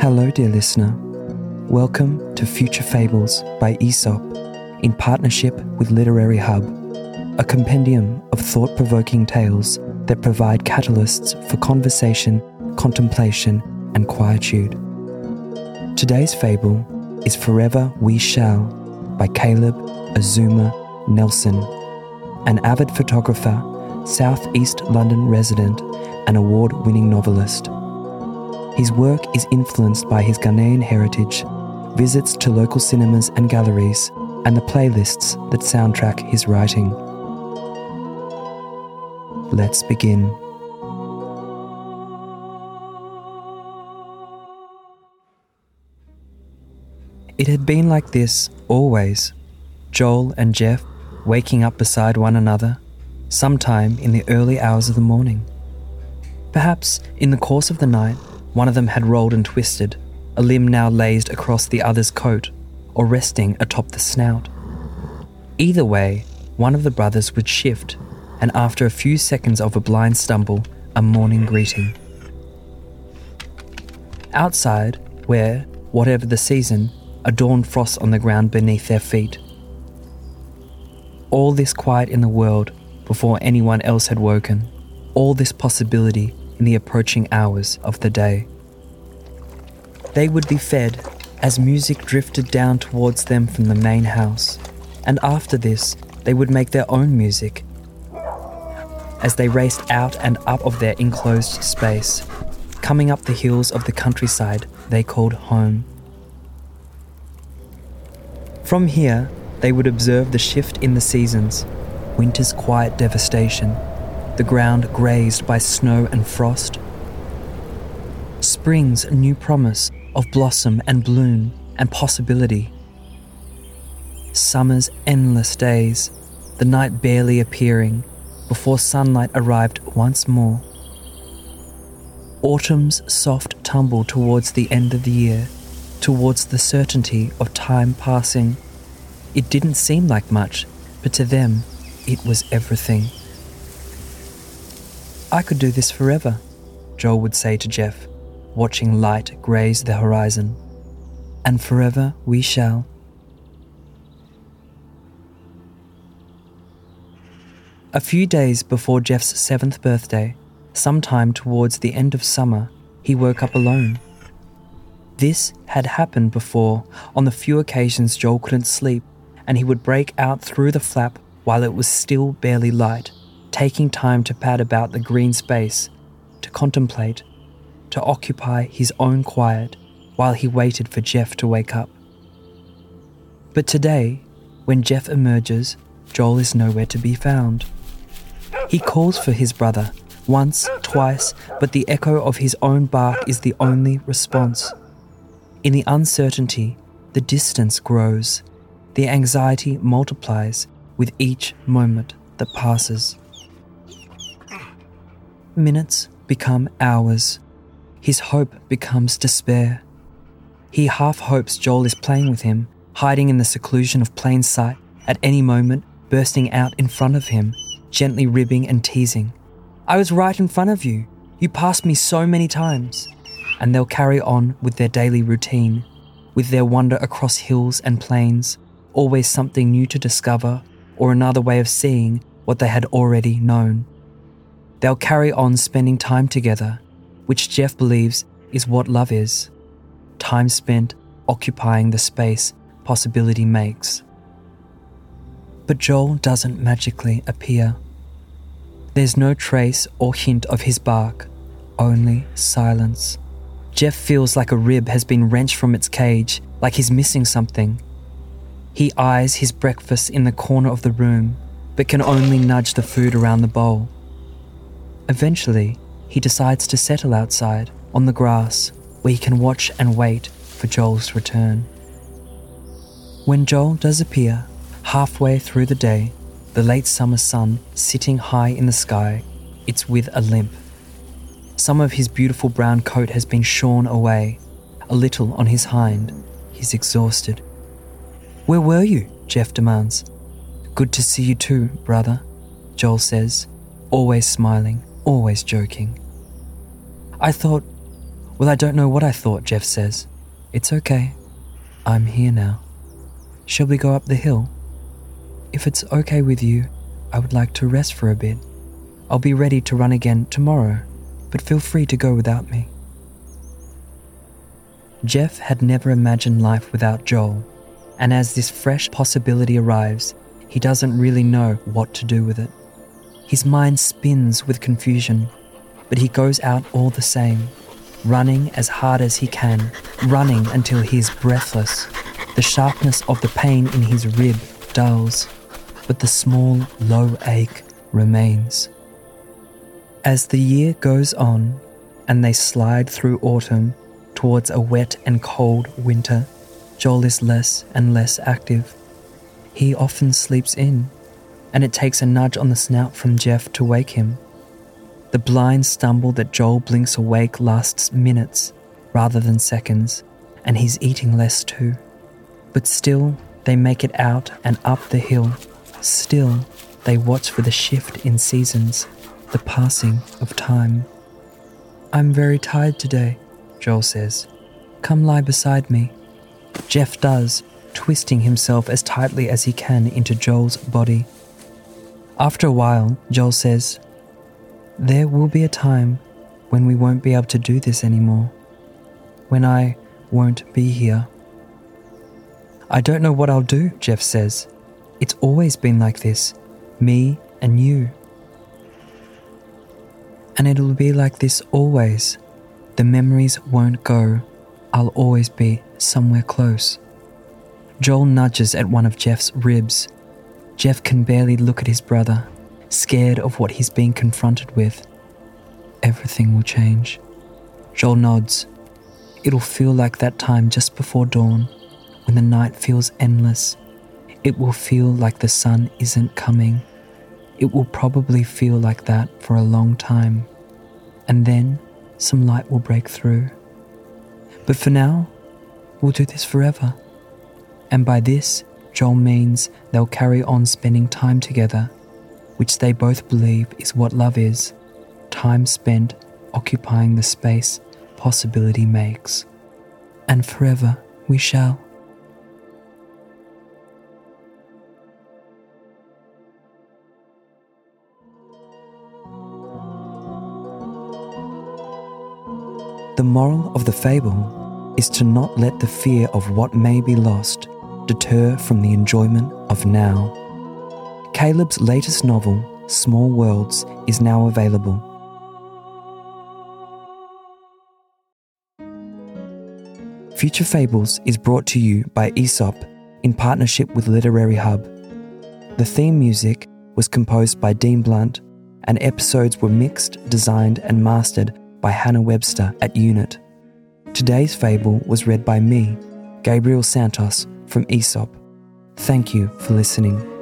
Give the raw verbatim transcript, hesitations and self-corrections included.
Hello, dear listener. Welcome to Future Fables by Aesop, in partnership with Literary Hub, a compendium of thought-provoking tales that provide catalysts for conversation, contemplation, and quietude. Today's fable is Forever We Shall by Caleb Azuma Nelson, an avid photographer, South East London resident, and award-winning novelist. His work is influenced by his Ghanaian heritage, visits to local cinemas and galleries, and the playlists that soundtrack his writing. Let's begin. It had been like this always, Joel and Jeff waking up beside one another, sometime in the early hours of the morning. Perhaps in the course of the night, one of them had rolled and twisted, a limb now lazed across the other's coat, or resting atop the snout. Either way, one of the brothers would shift, and after a few seconds of a blind stumble, a morning greeting. Outside, where, whatever the season, adorned frost on the ground beneath their feet. All this quiet in the world before anyone else had woken, all this possibility in the approaching hours of the day. They would be fed as music drifted down towards them from the main house, and after this, they would make their own music as they raced out and up of their enclosed space, coming up the hills of the countryside they called home. From here, they would observe the shift in the seasons, winter's quiet devastation, the ground grazed by snow and frost, spring's new promise of blossom and bloom and possibility, summer's endless days, the night barely appearing before sunlight arrived once more, autumn's soft tumble towards the end of the year, towards the certainty of time passing. It didn't seem like much, but to them, it was everything. I could do this forever, Joel would say to Jeff, watching light graze the horizon. And forever we shall. A few days before Jeff's seventh birthday, sometime towards the end of summer, he woke up alone. This had happened before on the few occasions Joel couldn't sleep, and he would break out through the flap while it was still barely light, taking time to pad about the green space, to contemplate, to occupy his own quiet while he waited for Jeff to wake up. But today, when Jeff emerges, Joel is nowhere to be found. He calls for his brother, once, twice, but the echo of his own bark is the only response. In the uncertainty, the distance grows. The anxiety multiplies with each moment that passes. Minutes become hours. His hope becomes despair. He half hopes Joel is playing with him, hiding in the seclusion of plain sight, at any moment bursting out in front of him, gently ribbing and teasing. I was right in front of you. You passed me so many times. And they'll carry on with their daily routine, with their wander across hills and plains, always something new to discover or another way of seeing what they had already known. They'll carry on spending time together, which Jeff believes is what love is. Time spent occupying the space possibility makes. But Joel doesn't magically appear. There's no trace or hint of his bark, only silence. Jeff feels like a rib has been wrenched from its cage, like he's missing something. He eyes his breakfast in the corner of the room, but can only nudge the food around the bowl. Eventually, he decides to settle outside, on the grass, where he can watch and wait for Joel's return. When Joel does appear, halfway through the day, the late summer sun sitting high in the sky, it's with a limp. Some of his beautiful brown coat has been shorn away, a little on his hind. He's exhausted. Where were you? Jeff demands. Good to see you too, brother, Joel says, always smiling, always joking. I thought, Well, I don't know what I thought, Jeff says. It's okay. I'm here now. Shall we go up the hill? If it's okay with you, I would like to rest for a bit. I'll be ready to run again tomorrow, but feel free to go without me. Jeff had never imagined life without Joel, and as this fresh possibility arrives, he doesn't really know what to do with it. His mind spins with confusion, but he goes out all the same, running as hard as he can, running until he is breathless. The sharpness of the pain in his rib dulls, but the small, low ache remains. As the year goes on and they slide through autumn towards a wet and cold winter, Joel is less and less active. He often sleeps in, and it takes a nudge on the snout from Jeff to wake him. The blind stumble that Joel blinks awake lasts minutes rather than seconds, and he's eating less too. But still, they make it out and up the hill. Still, they watch for the shift in seasons, the passing of time. I'm very tired today, Joel says. Come lie beside me. Jeff does, twisting himself as tightly as he can into Joel's body. After a while, Joel says, there will be a time when we won't be able to do this anymore. When I won't be here. I don't know what I'll do, Jeff says. It's always been like this, me and you. And it'll be like this always. The memories won't go. I'll always be somewhere close. Joel nudges at one of Jeff's ribs. Jeff can barely look at his brother, scared of what he's being confronted with. Everything will change. Joel nods. It'll feel like that time just before dawn, when the night feels endless. It will feel like the sun isn't coming. It will probably feel like that for a long time. And then some light will break through. But for now, we'll do this forever. And by this, Joel means they'll carry on spending time together, which they both believe is what love is, time spent occupying the space possibility makes. And forever we shall. The moral of the fable is to not let the fear of what may be lost deter from the enjoyment of now. Caleb's latest novel, Small Worlds, is now available. Future Fables is brought to you by Aesop in partnership with Literary Hub. The theme music was composed by Dean Blunt, and episodes were mixed, designed, and mastered by Hannah Webster at Unit. Today's fable was read by me, Gabriel Santos, from Aesop. Thank you for listening.